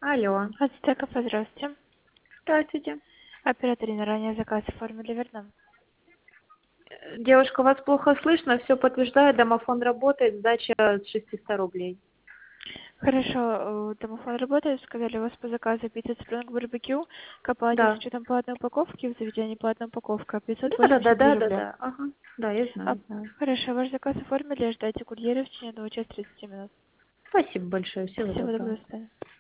Алло. Ацтека, здравствуйте. Здравствуйте. Оператор на ранее заказ оформили, верно? Девушка, вас плохо слышно, все подтверждаю, домофон работает, сдача с 600 рублей. Хорошо, домофон работает, сказали, у вас по заказу пицца спринг барбекю, к оплате с Да. учетом платной упаковки, в заведении платная упаковка, Да, да, да, 583 да, да, рубля. да. Ага. Да, я А, знаю, знаю. хорошо, ваш заказ оформили, ждайте курьера в течение 1 часа 30 минут. Спасибо большое, всего Всего доброго. доброго, до свидания.